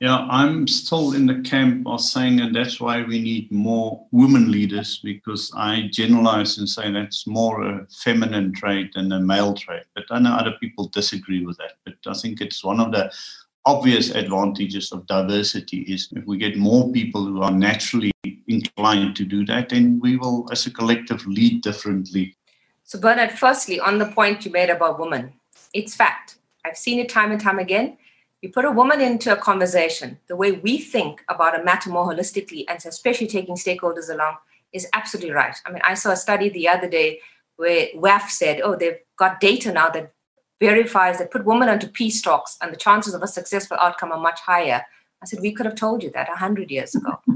Yeah, I'm still in the camp of saying, and that's why we need more women leaders, because I generalize and say that's more a feminine trait than a male trait. But I know other people disagree with that. But I think it's one of the obvious advantages of diversity is if we get more people who are naturally inclined to do that, then we will, as a collective, lead differently. So Bernard, firstly, on the point you made about women, it's fact. I've seen it time and time again. You put a woman into a conversation, the way we think about a matter more holistically, and especially taking stakeholders along, is absolutely right. I mean, I saw a study the other day where WAF said, oh, they've got data now that verifies that put women onto peace talks and the chances of a successful outcome are much higher. I said, we could have told you that 100 years ago.